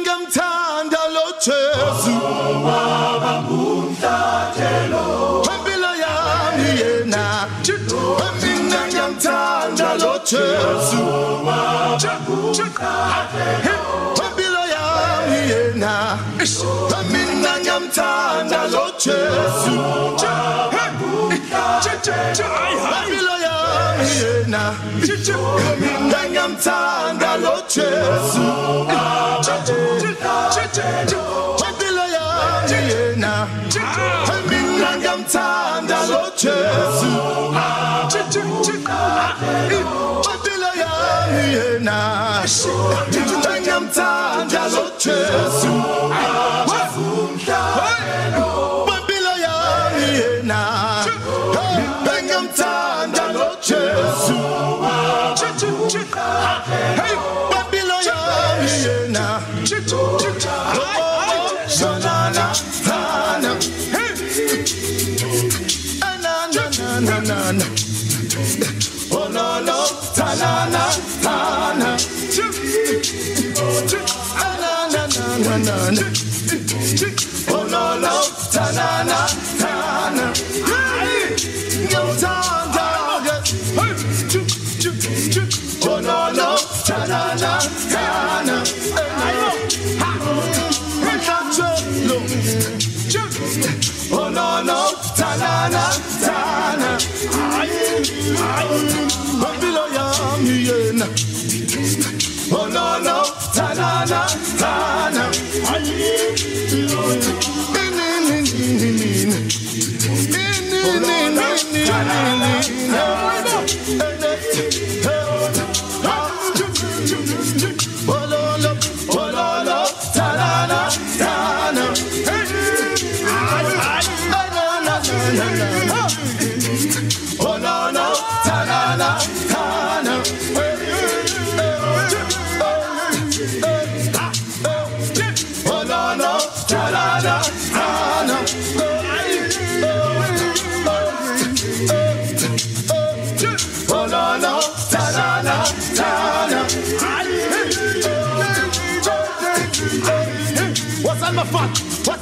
ngamthanda lo Jesu impilo yami yena mina ngamthanda lo Jesu impilo yami yena mina ngamthanda lo Jesu impilo yami yena mina ngamthanda lo Jesu impilo yami yena mina ngamthanda lo Jesu impilo yami yena mina ngamthanda lo Jesu impilo yami yena ngamthanda lo Jesu hey impilo yami yena Sonana Tana hey na oh no no Tana Tana na oh no no Tana Tana ngamthanda oh no no Tana Tana oh no no Tana Tana impilo yami yena oh no no Tana Tana What's on my phone? What?